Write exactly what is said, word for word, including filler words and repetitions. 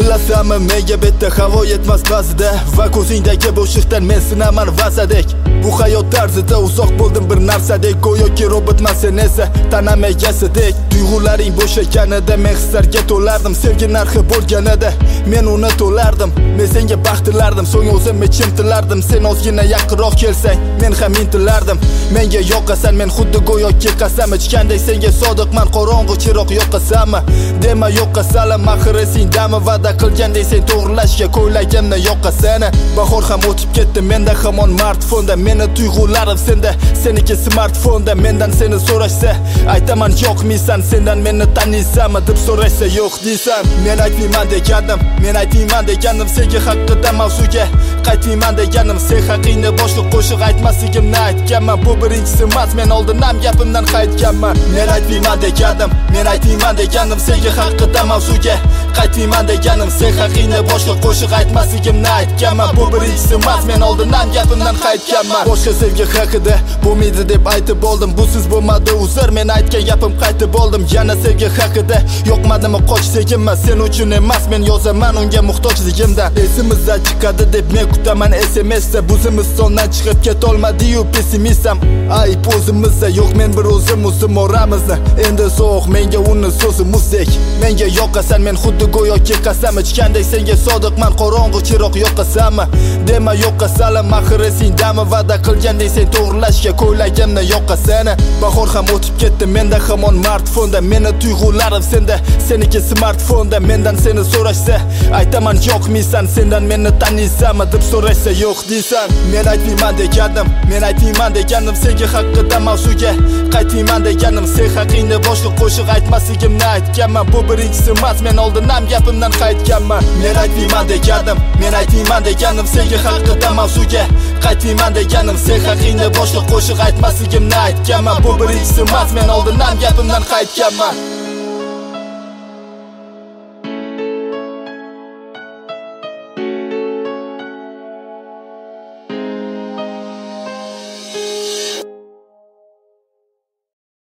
bilasanmi menga bitta havo yetmas ba'zida va ko'zingdagi bo'shliqdan men sinaman vazadek. Bu hayot tarzida uzoq bo'ldim bir narsadek, go'yoki robotman esa tanam egasidek. Tuyg'ularing bo'sh ekanida men hislarga to'lardim, sevgi narxi bo'lganida men uni to'lardim. Men senga baxt tilardim, so'ng o'zim ichim tilardim. Sen ozgina yaqinroq kelsang men ham intilardim. Menga yoqasan, men xuddi go'yoki qasam ichgandek senga sodiqman, qorong'u chiroq yoqasanmi? Dema yoqasalam, axiri sendami va'da qilgandek sen to'g'rilashga ko'ylagimni yoqasan. Bahor ham o'tib ketdi, menda hamon smartfonda meni tuyg'ularim senda, seniki smartfonda. Mendan seni so'rashsa aytaman yo'qmisan, sendan meni taniysanmi deb so'rashsa yo'q deysan. Men aytmayman degandim, men aytmayman degandim senga haqida mavzuga qaytmayman deganim. Sen haqingni boshqa qo'shiq aytmasligimni aytganman. Bu birinchisi emas, men oldindan gapimdan qaytganman. Men aytmayman degandim, men aytmayman deganim senga haqida mavzuga qaytmayman deganim. Sen haqingni boshqa qo'shiq aytmasligimni aytganman. Bu birinchisi emas, men oldindan gapimdan qaytganman. Boshqa sevgi haqida bo'lmaydi deb aytib oldim, bu siz bo'lmadi uzr, men aytgan gapim qaytib oldim. Yana sevgi haqida yo'qmadimi qoch segimma, sen uchun emas men yozaman unga muhtojligimdan. Esimizdan chiqadi deb men kutaman S M S da, buzimiz sondan chiqib ketolmadi-yu pessimistam. Ayb o'zimizda yo'q, men bir o'zim o'zim oramizni. Endi so'q menga uni so'zi muzdek. Menga yoqasan, men xuddi go'yoki qasam ichgandek senga sodiqman, qorong'u chiroq yoqasanmi? Dema yoqasalam, axiri sendami va'da qilgandek sen to'g'rilashga ko'ylagimni yoqasan. Bahor ham o'tib ketdi, menda hamon smartfonda meni tuyg'ularim senda, seniki smartfonda. Mendan seni so'rashsa aytaman yo'qmisan, sendan meni taniysanmi deb so'rashsa yo'q deysan. Men aytmayman degandim, men aytmayman deganim senga haqida mavzuga qaytmayman deganim. Sen haqingni boshqa qo'shiq aytmasligimni aytganman. Bu birinchisi emas, men oldindan gapimdan qaytganman. Men aytmayman degandim, men aytmayman deganim senga haqida mavzuga qaytmayman deganim. Sen haqingni boshqa qo'shiq aytmasligimni aytganman. Bu birinchisi emas, men oldindan gapimdan qaytganman.